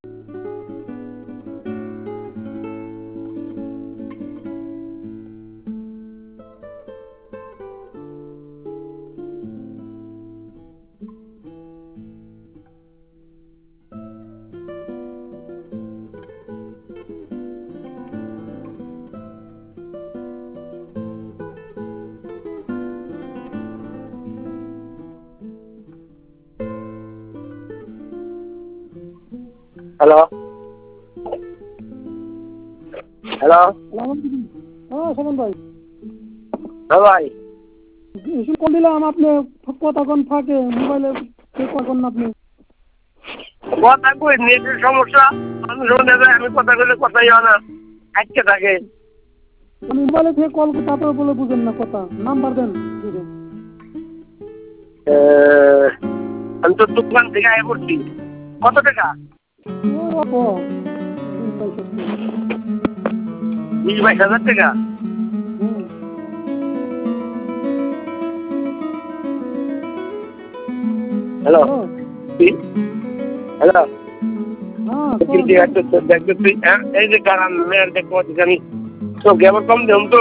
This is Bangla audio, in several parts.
হ্যালো হ্যালো হ্যাঁ সমন ভাই, হ্যাঁ ভাই কল দিলাম আপনি কথা কোন ফাঁকে মোবাইলে কখন আপনি কথা কই নেটের সমস্যা। আমি কথা কইলে কথাই হয় না, আটকে থাকে। মোবাইলে থেকে কল তারপরে বলে বুঝেন না কথা, নাম্বার দেন। আমি তো দোকান থেকে আয় করছি। কত টাকা? 20-22 হাজার টাকা। হ্যালো হ্যালো এই যে কারণ মেয়ের দেখতে পাচ্ছি আমি তো কেমন কম দেব তো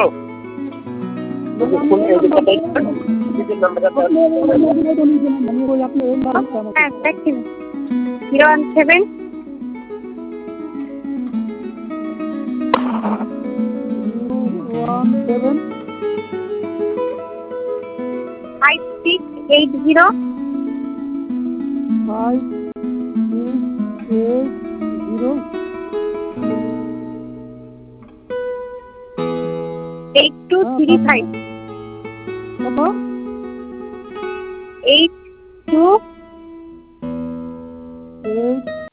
Eight two three five.